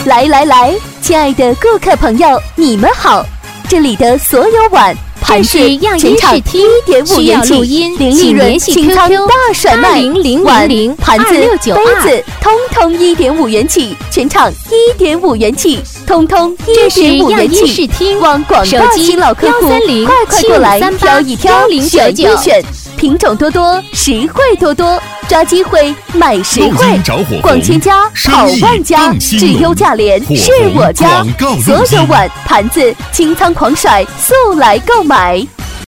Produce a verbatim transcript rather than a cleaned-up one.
来来来，亲爱的顾客朋友，你们好！这里的所有碗盘子全场一点五元起，零利润清仓大甩卖，碗盘子杯子通通一点五元起，全场一点五元起，通通一点五元起。望广大新老客户快快过来挑一挑，选一选，品种多多，实惠多多。抓机会买实惠，逛千家好万家，质优价廉是我家。所有碗盘子清仓狂甩，速来购买。